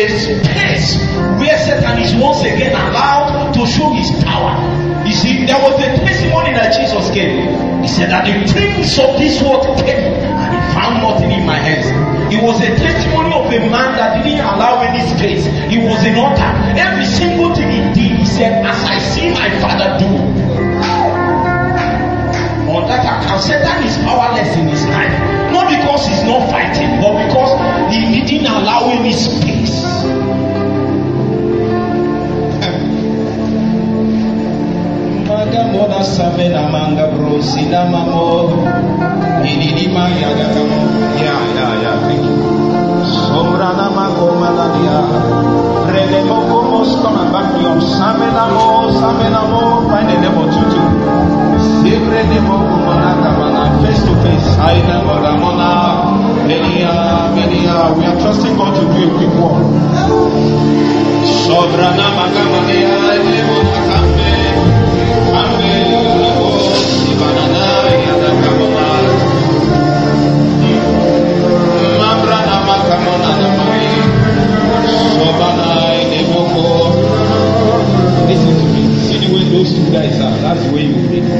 a space where Satan is once again allowed to show his power. You see, there was a testimony that Jesus gave. He said that the prince of this world came and he found nothing in my hands. It was a testimony of a man that didn't allow any space. He was an altar. Every single thing he did, he said, as I see my Father do. On that account, Satan is powerless in his life. Not because he's not fighting, but because he didn't allow any space. Moda samena manga bro sinama mo inima ya thank you sombrana magoma dia rele moko moskona bakyo samena mo find the level 22 sibre de moko mana face to face aina mona menia we are trusting God to do a quick work sombrana magama dia listen to me. See the way those two guys are. That's the way you will be.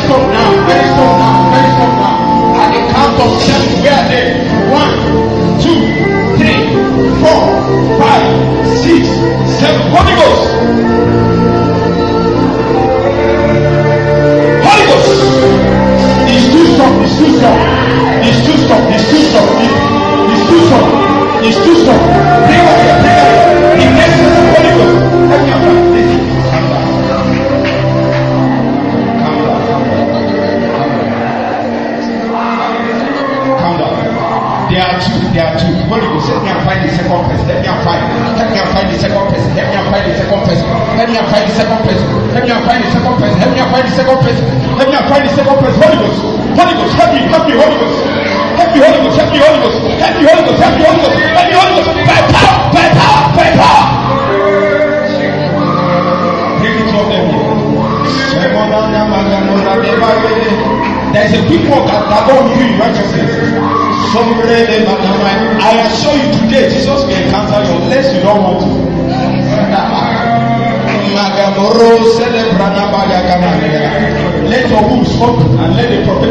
stop now. Very stop now. Very stop now. At the count of 7, we are there. 1, 2, 3, 4, 5, 6, 7. Holy Ghost. Holy Ghost. It's too strong. It's too strong. It's too strong. It's too strong. It's too strong. It's too strong. Bring up here. Bring up here. The next is the Holy Ghost. Let me have that. Listen. Calm down. Calm down. Calm down. There are two. Holy Ghost, let me find the second person. Let me find the second person. Let me find the second person. Let me find the second person. Let me find the second person. Let me find the second person. Let me find the second person. Holy Ghost, Holy Ghost, help me, Holy Ghost. Help me, Holy Ghost, help me, Holy Ghost. Help me, Holy Ghost, help me, Holy Ghost. Help me, Holy Ghost. By power. Bring it up there. There is a people that don't do in righteousness. I assure you today, Jesus will encounter you unless you don't want to. Let your wombs open and let the prophet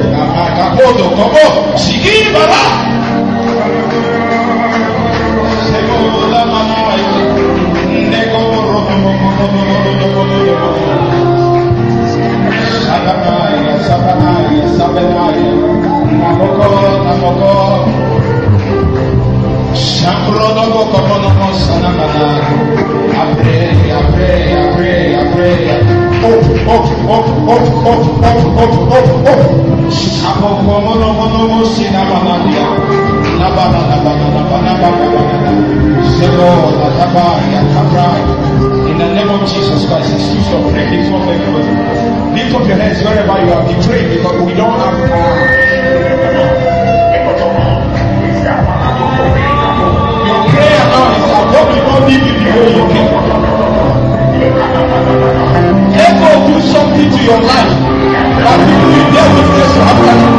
in the name of Jesus Christ, it's too soft. Lift up your hands wherever you are. Be praying because we don't have time. Your prayer now is that God will not leave you the way you came. Let God do something to your life that people will never witness to after you.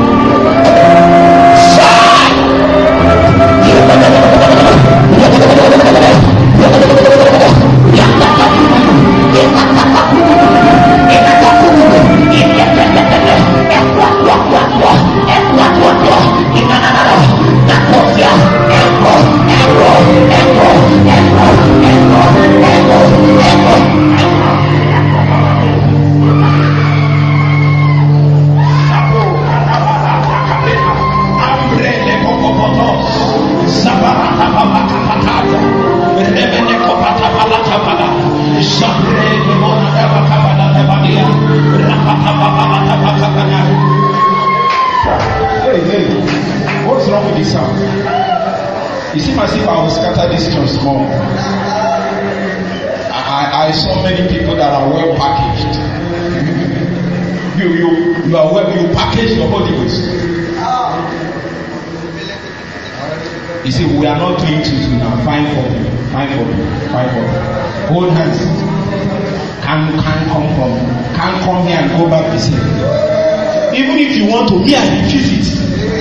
What's wrong with this sound? You seem as if I will scatter this church more. I saw many people that are well packaged. You are well, you package the Holy Ghost. You see, we are not doing to now. Fine for me. Hold hands. Can't come here and go back the same. Even if you want to, me, I refuse it.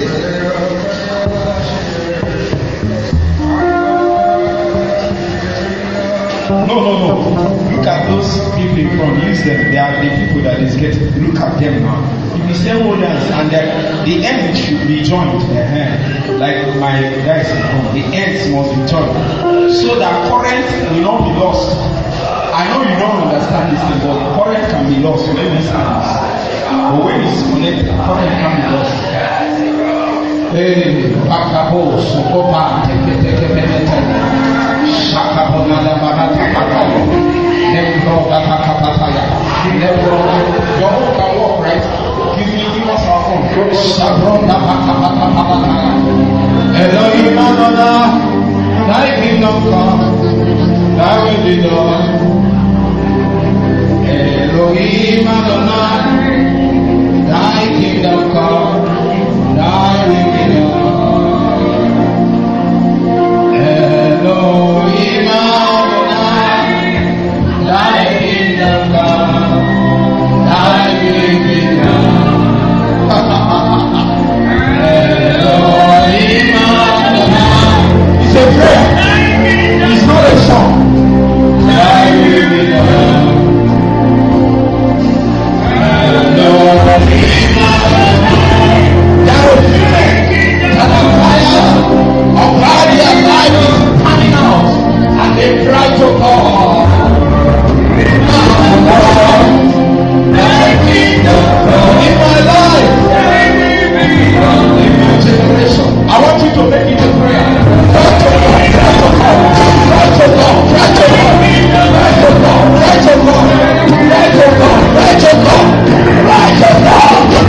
No. Look at those people in front. Use them. They are the people that is getting. Look at them now. If you say hold hands and the ends should be joined. Like my guys in front. The ends must be joined. So that current will not be lost. I know you don't understand this thing, but current can be lost. So let me understand this. But when it's connected, current can be lost. Hey, Pakabo, Sokopa, Shakabonada Barata Pakabo, Nebro Bakapataya, Nebro, your own can walk, right? Give us our own. Shabron Bakapataya. Elohim Adonai, thy kingdom come, thy will be done. Elohim Adonai, thy kingdom come, thy will be done. Elohim Adonai, thy kingdom come, thy will be done. Elohim Adonai. It's a prayer. It's not a song. Thy will be done. Right to God.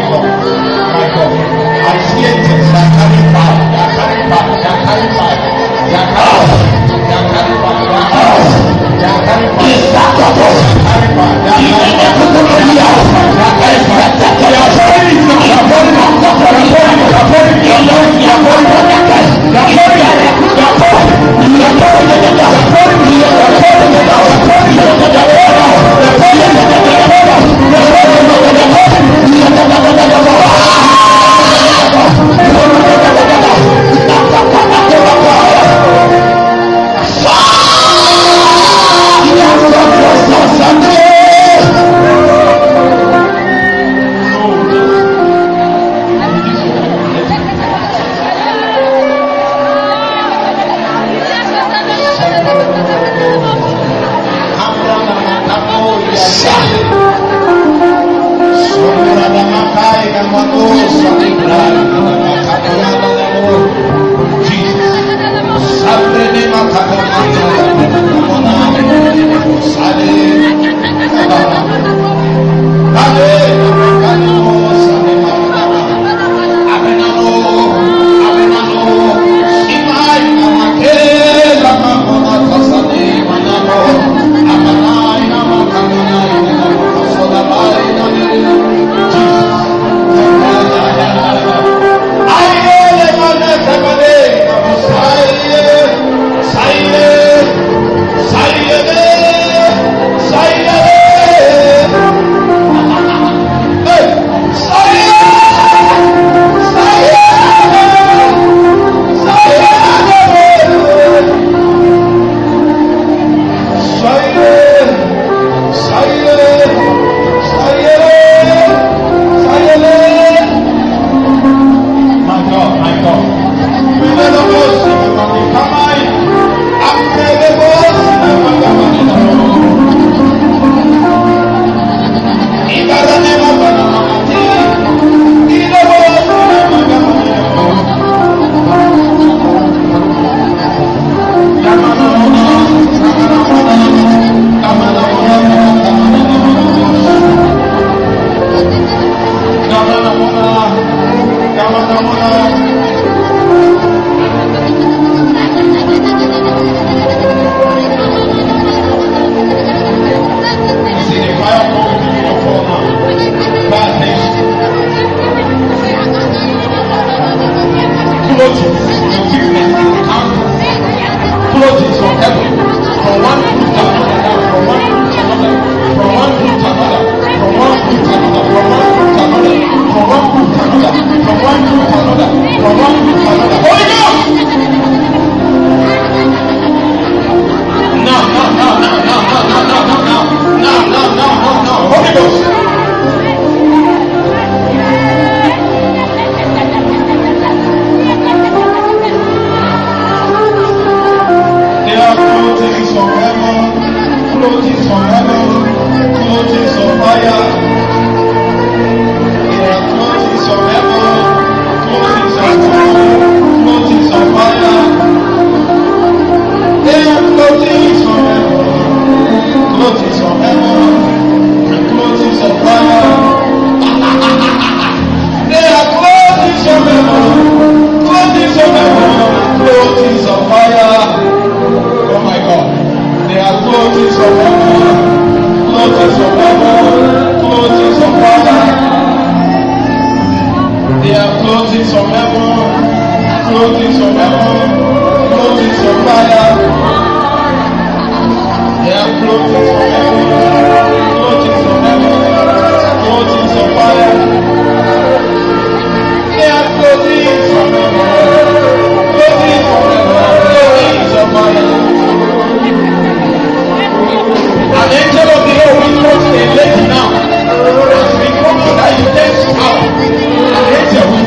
God, my God. I see angels that carry fire, that carry fire, that carry fire, that carry fire, that carry fire, that carry fire, that carry fire, that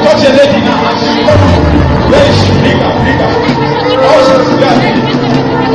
Where is she? Bring her. Oh, she's here.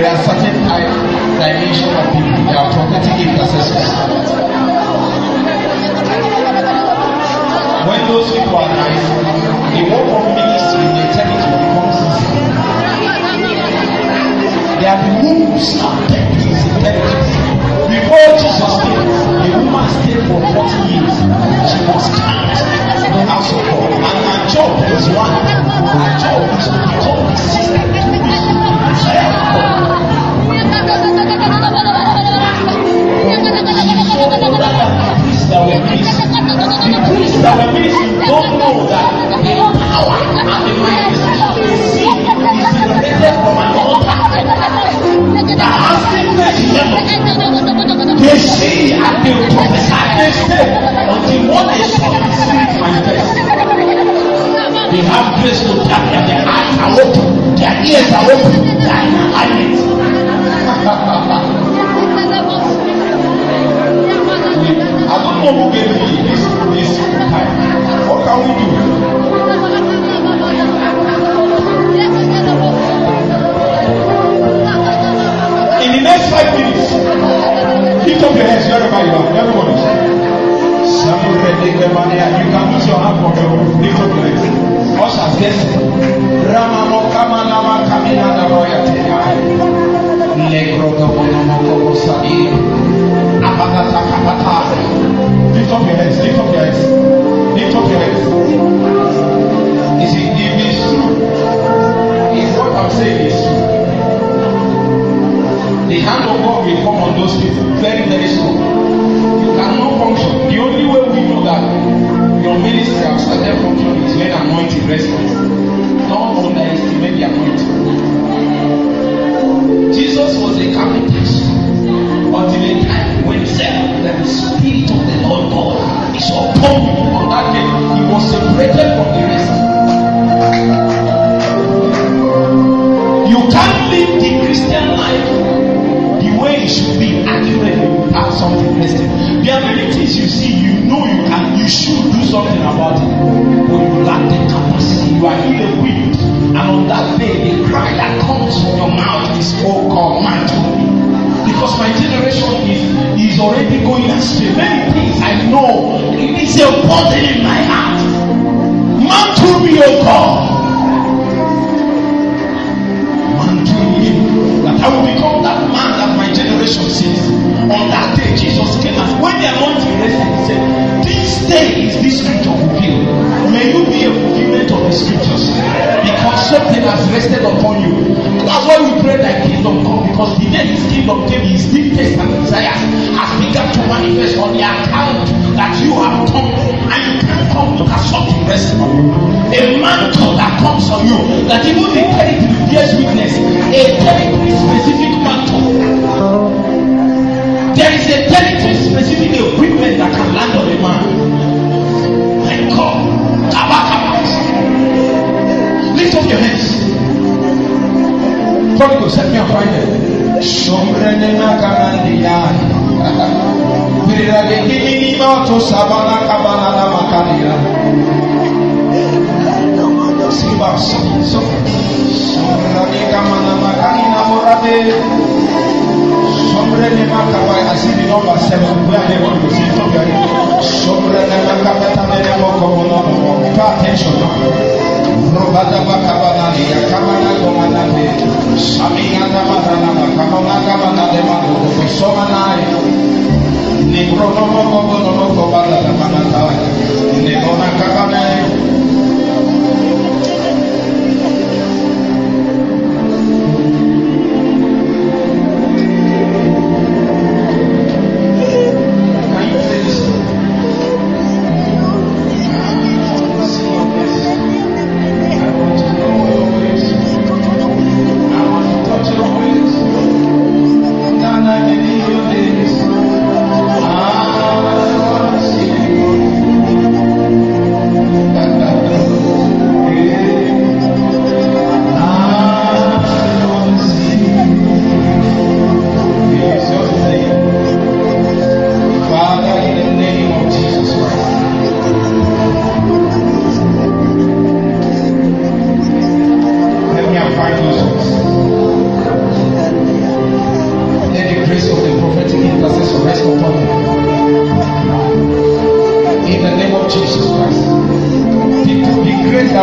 There are certain dimensions of people. They are prophetic intercessors. When those people are alive, the work of ministry in eternity becomes easy. They are the wounds that take his intelligence. Before Jesus came, a woman stayed for 40 years. She was count in the house of God. And her job was one. Her job is to become the sister to the desire of God. The priests that were ministering don't know that the power and the manifestation of the seed is generated from an altar that has secret in heaven. They see and they prophesy, they say, until one day saw the spirit manifest. They have grace to tap and their eyes are open, their ears are open, they are in alignment. I don't know who gave me this time. What can we do? In the next 5 minutes, lift up your hands wherever you are. Everyone. You can use your hand for your roof. Lift up your hands. Ushers, get it. Ramamo Kamanama Kamina Royate. Legro Sadi. Lift up your hands, lift up your hands, lift up your hands. You see, if it's true, if what I'm saying is true, the hand of God will come on those people very, very soon. You cannot function. The only way we know that your ministry has started functioning is when anointing rests. Don't underestimate the anointing. Jesus was a carpenter until a time when he said that the Spirit of the Lord God is upon me. On that day, he was separated from the rest. You can't live the Christian life the way it should be accurately without something resting. There are many things you see, you know you can, you should do something about it, but you lack the capacity. You are in a wind, and on that day, the cry that comes from your mouth is, "Oh God, man to me." Because my generation is already going astray. Many things I know, it is a burden in my heart. Man to me, oh God. Man to me. That I will become that man that my generation sees. On that day, Jesus came and when the anointing rested, he said, "This day is this scripture fulfilled." May you be a fulfillment of the scriptures. Because something has rested upon you. That's why we pray that kingdom come, because the day his kingdom came, his deep taste and desires has begun to manifest on the account that you have come, and you can't come without something resting on you. A mantle that comes on you, that even the territory bears witness, a territory specific mantle. There is a territory specific equipment that can land on a man. My God, lift up your hands. Holy Ghost, set me on fire. Sombrena kamandia. Bila gini moto sabana kabana na makalia. Simba so. Sombrani kamana makalina morade. Sombrene makabai. I see the number 7. Where they want to see somebody. Sombrene makabeta mene moko. Pay attention now. Robada bakabana ya kamana komana de samina tamarana kamana kamana de mano somana ni krono no kobala la manata ni kona kabana.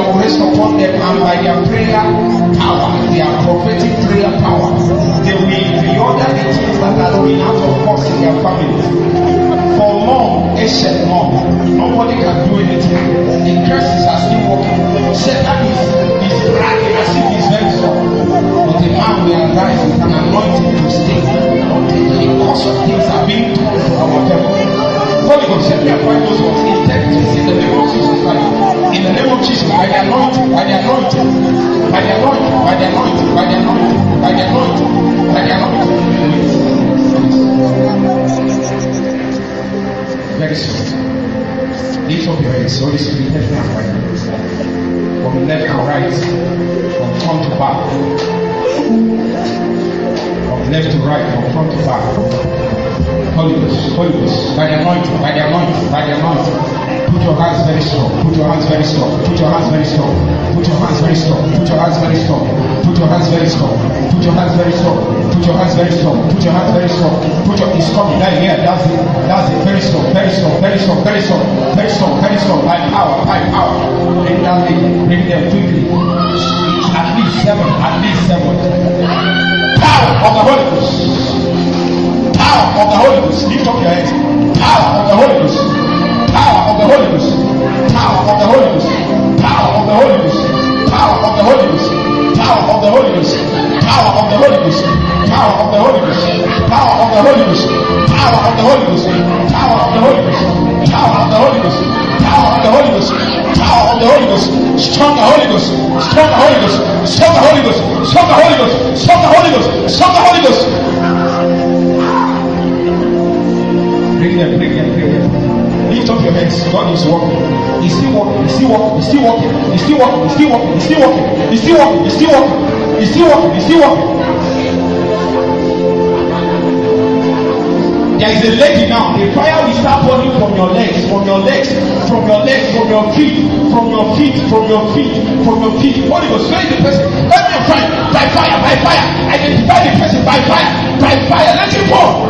will rest upon them, and by their prayer power, their prophetic prayer power, they will reorder the things that has been out of course in their family. For mom, ancient mom, nobody can do anything. The curses are still working. Satan is bragging as if he's very strong. But the man will arise with an anointing to stay. Because of things are being done for our people. Holy Ghost, let me apply those words. Intelligence in the name of Jesus Christ. In the name of Jesus, by the anointing, by the anointing, by the anointing, by the anointing, by the anointing, by the anointing, by the anointing. Very soon. Lift up your hands. Holy Spirit, help me and right. From left to right, from front to back. From left to right, from front to back. Holy Ghost, by the anointing, by the anointing, by the anointing. Put your hands very strong, put your hands very strong, put your hands very strong, put your hands very strong, put your hands very strong, put your hands very strong, put your hands very strong, put your hands very strong, put your hands very strong, put your, it's coming, right here, that's it, very strong, very strong, very strong, very strong, very strong, very strong, by power, bring that lady, bring them quickly, at least seven, power of the Holy Ghost, power of the Holy Ghost, lift up your hands, power of the Holy Ghost, power of the Holy Ghost, power of the Holy Ghost, power of the Holy Ghost, power of the Holy Ghost, power of the Holy Ghost, power of the Holy Ghost, power of the Holy Ghost, power of the Holy Ghost, power of the Holy Ghost, power of the Holy Ghost, power of the Holy Ghost, power of the Holy Ghost, power of the Holy Ghost, stronger Holy Ghost, stronger Holy Ghost, stronger Holy Ghost, stronger Holy Ghost, stronger Holy Ghost, stronger Holy Ghost. Bring them. Lift up your hands. God is working. He's still working. He's still working. He's still working. He's still working. He's still working. He's still working. He's still working. He's still working. He's still working. He's still working. There is a lady now. The fire will start burning from your legs, from your legs, from your legs, from your feet, from your feet, from your feet, from your feet. Holy Ghost, where is the person? Let me find by fire, by fire. Identify the person by fire, by fire. Let him fall.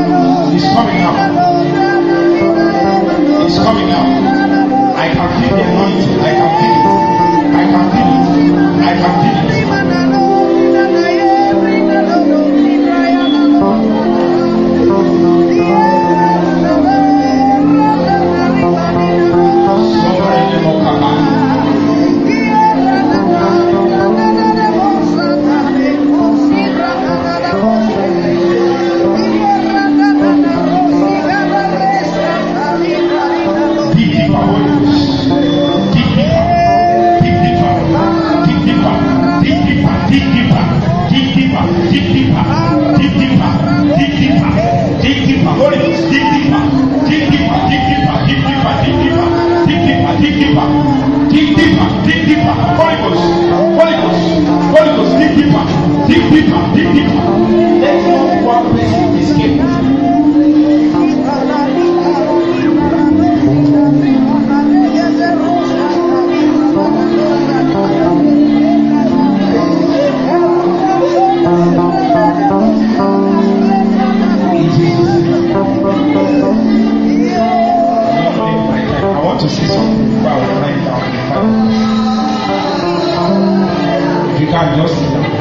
It's coming out. I can feel them dig deeper, dig deeper, dig deeper, dig deeper, Holy Ghost, dig deeper, dig deeper, dig deeper, dig deeper, dig deeper, dig deeper, dig deeper, dig deeper, dig deeper, Holy Ghost, Holy Ghost, Holy Ghost, dig deeper, dig deeper, dig deeper. Let not one person escape. To see something while we're lying down in the fire. If you can't just sit down.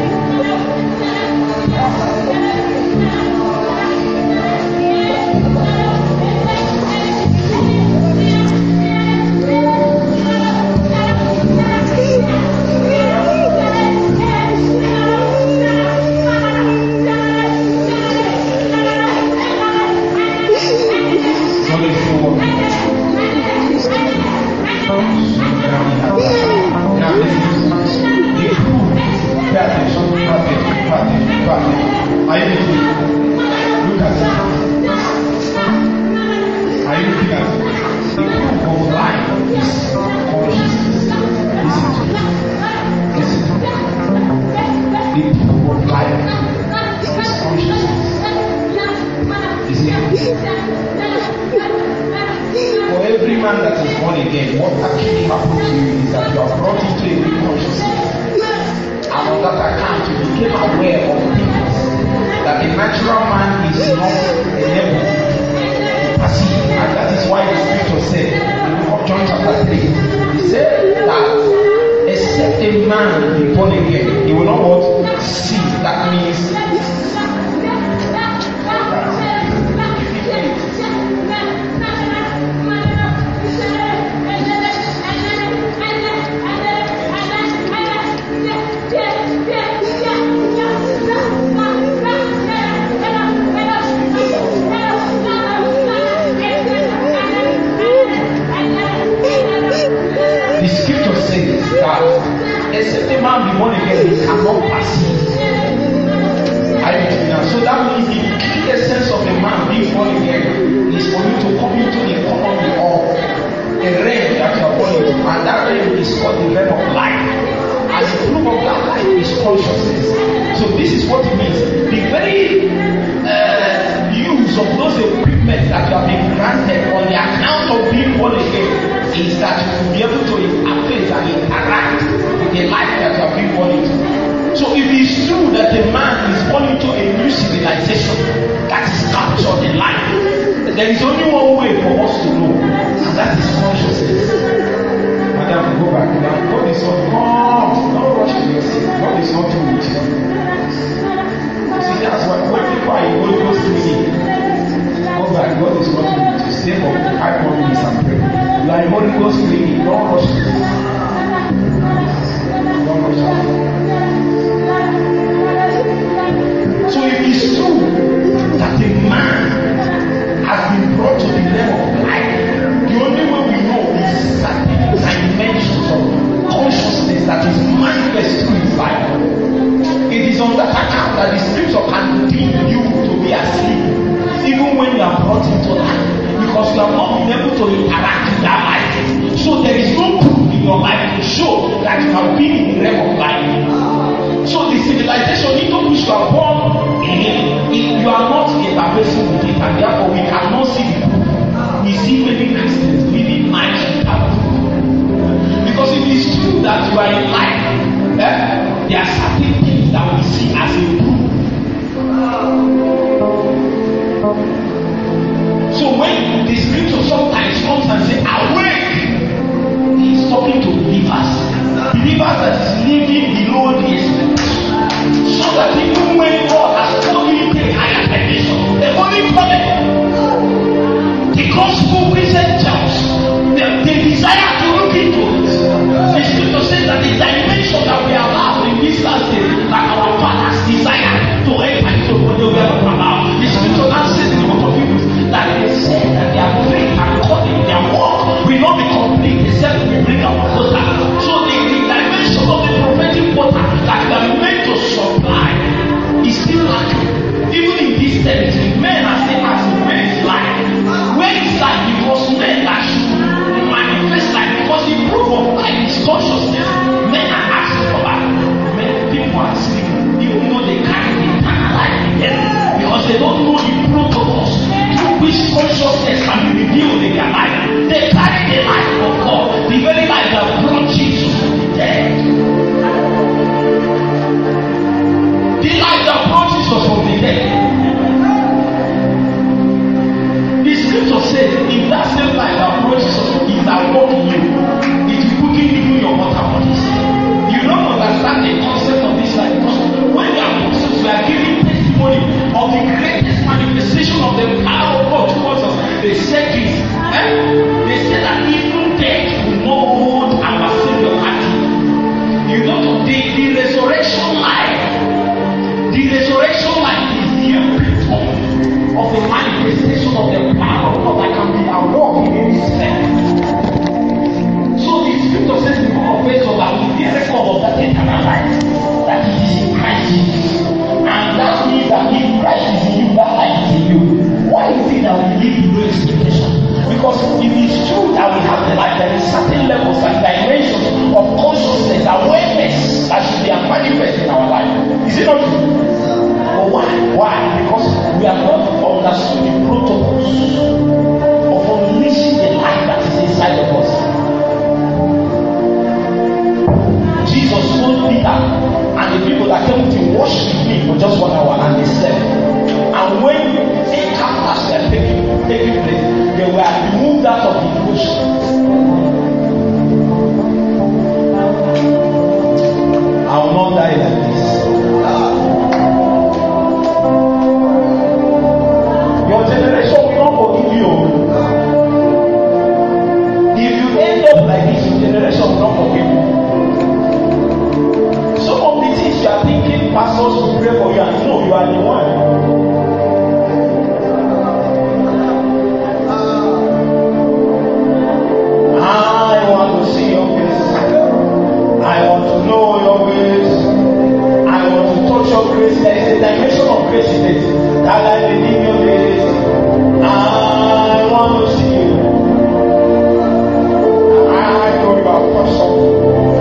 is enter, and the people that came to worship me for just 1 hour, and they said, and when encounters were taking place, they were removed out of the devotion. I will not die like this. Your generation will not forgive you. If you end up like this, your generation will not forgive you. Some of the things you are thinking pastors will pray for you, and no, you are the one. I want to see your face. I want to know your ways. I want to touch your grace. There is a dimension of grace in it. That I believe your ways. I want to see you. I know you have touched something.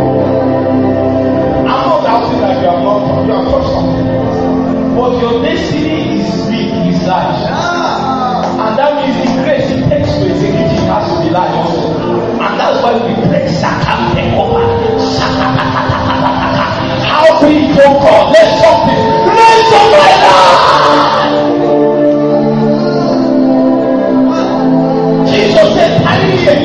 I'm not doubting that you have not touched. You have touched something. But your destiny is big, is large. And that means the grace it takes to execute it has to be large also. And that's why we pray Sakam over. How big your God? Let something raise up my life. Jesus said, "Tarry here."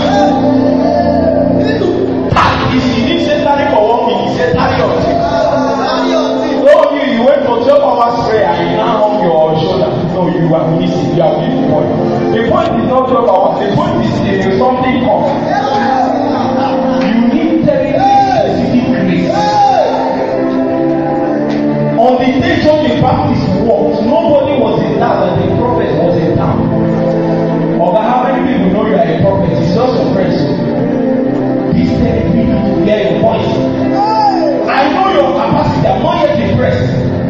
He didn't say tarry for 1 minute. He said, "Tarry on it." No, you went for 12 hours prayer and you now hung your shoulder. No, you are missing. You are missing the point. The point is not 12 hours. The point is something comes. You need terrible specific grace. On the day John the Baptist walked, nobody was in town and the prophet was in town. Or how many people know you are a prophet? It's just your friends. This terrible people to hear your voice. I know your capacity. I'm not yet depressed.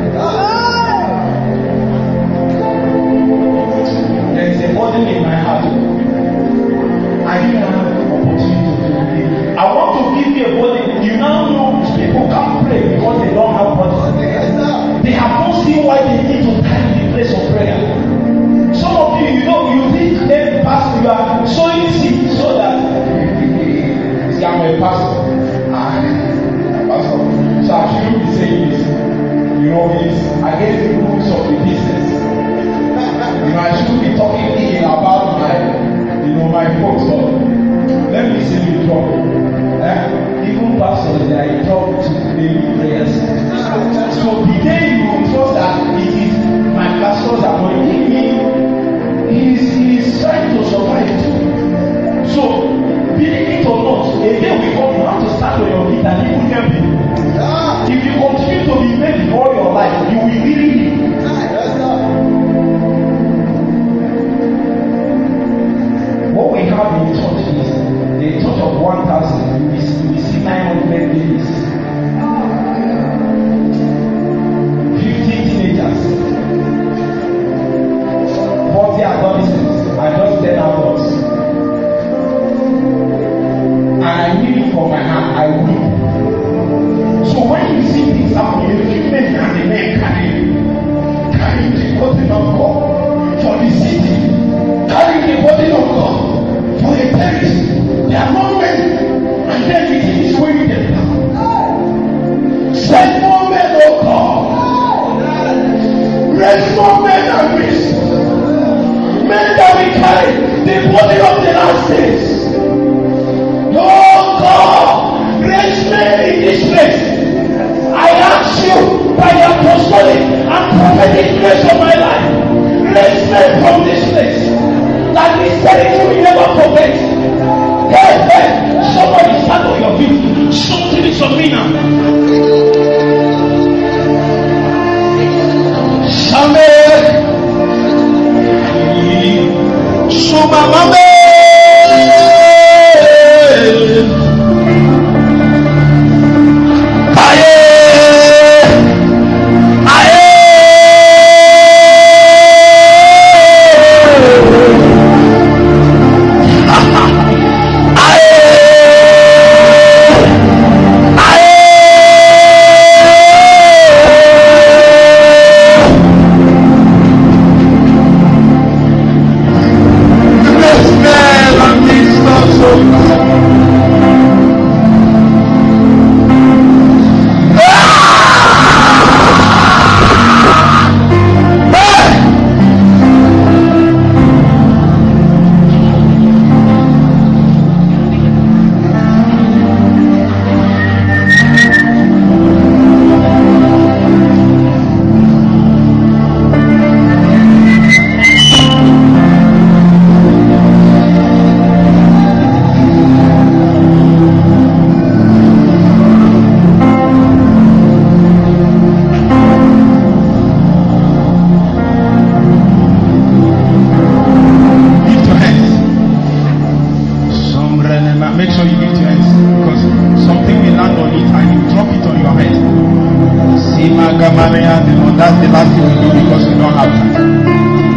There is a burden in my heart. I didn't have the opportunity to believe. I want to give you a burden. You now know people can't pray because they don't have burden. They have not seen why they need to carry the place of prayer. Some of you, you think every pastor you are sowing seed so that I'm a pastor. Pastor. So I shouldn't be saying this. It's against the rules of the business. I shouldn't be talking about my folks. So let me say you trouble. Even pastors, they are in trouble to daily prayers. So the day you will trust that it is my pastors are going to give me, he is trying to survive too. So believe it or not, a day will come, you have to stand on your feet and even help him. If you continue to be made all your life, you will really live. What we have in the church is the church of 1,000. We see 900 babies, 50 teenagers, 40 adolescents, and just 10 adults. And I need it from my heart. I will. So when you see things happening, the few men and the men carry the body of God for the city, carry the body of God for the terrorists. They are not men, and then the thing is weighing them down. Send more men, oh God. Raise more men and beasts. Men that will carry the body of the last days. Oh God, raise men in this place. I ask you by the apostolic and prophetic grace of my life, raise men from this place. That this territory will never forget. Hey, somebody stand on your feet. Something is on me now. Shame. Sumamame. That's the last thing we do because we don't have time.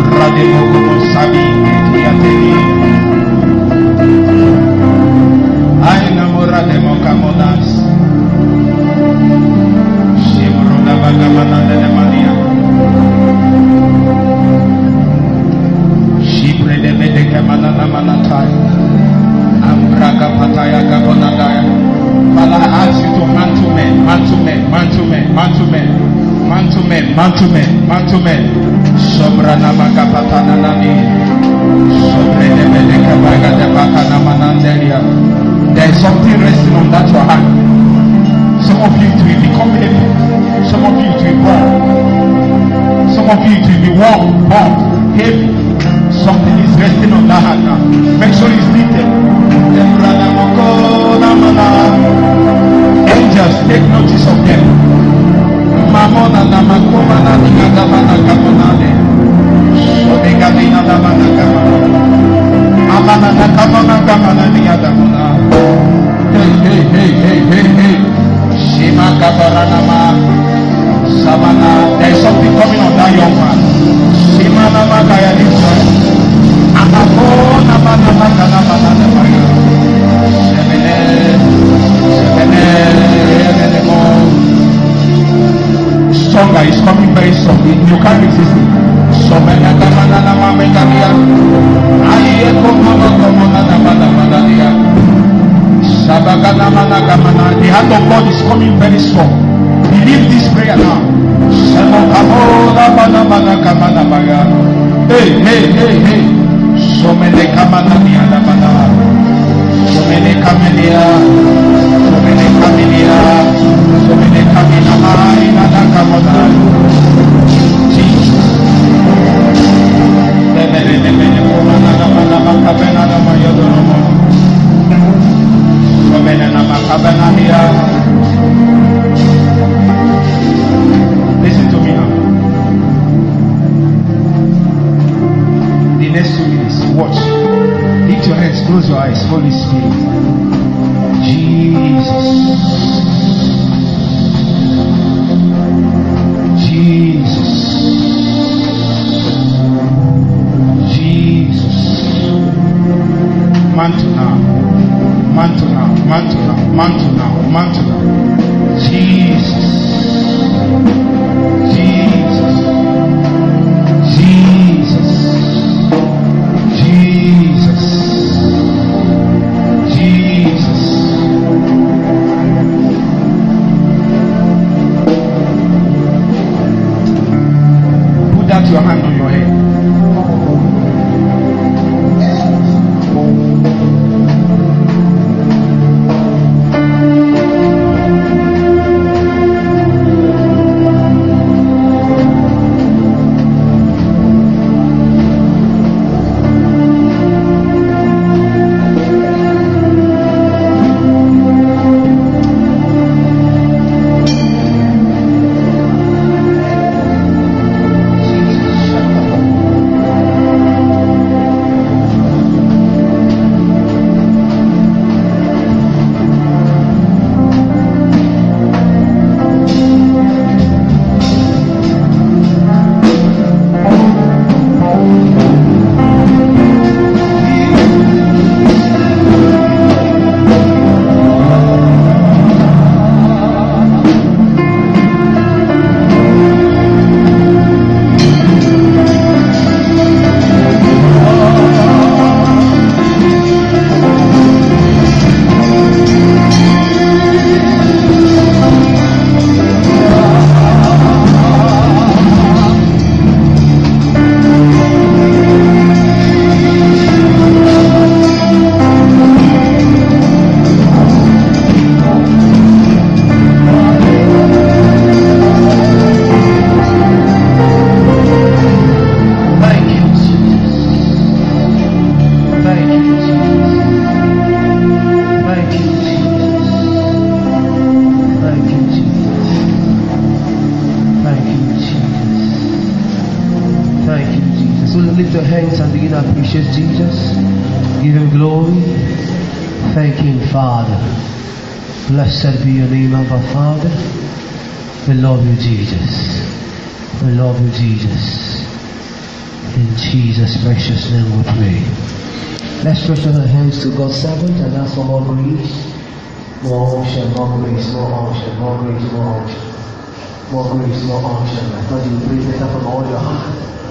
I namora demo kamodas. Shimroda bagamana de mania. Shipre de mede kamana namanatai. Ambraga pataya kabonadaya. Father, I ask you to man to men, man to men, man to men, man to men, man to men, man to men, man to men. Sobrana makapatana nani. Sobre de mede kabaga de bakana manandelia. There is something resting on that your hand. Some of you it will become heavy. Some of you it will burn. Some of you it will be warm, heavy. Something is resting on that hand now. Make sure it's lifted. Angels, take notice of them. Mamona namakomana ningadamana kamonade. Sodegadina damana kamana. Amana nakamana kamana ningadamana. Hey. Shima kabaranama. Sabana. There is something coming on that young man. Shima namakaya lisa. Amako namana makana manana maya. Stronger is coming very strong. You can't resist it. So many kamana mamekalia. Aye komana komana namana dia. Sabakana mana kamana. The hand of God is coming very strong. Believe this prayer now. Sabakamo mana kamana maya. Hey. So many kamana dia namana. So many camellia, so many camellia, so many camellia, inada kamada. Jesus. Bene komana nama kabena nama yodoromo. So many nama kabena here. Listen to me now. The next 2 minutes, watch. Lift your hands, close your eyes, Holy Spirit. Jesus. Mantle now. Jesus. Your hand on your head. appreciate Jesus. Give him glory. Thank him, Father. Blessed be your name, our Father. We love you, Jesus. We love you, Jesus. In Jesus' precious name we pray. Let's stretch our hands to God's servant and ask for more grace. More unction, more grace, more unction, more grace, more unction. More grace, more unction. I thought you would pray better from all your heart.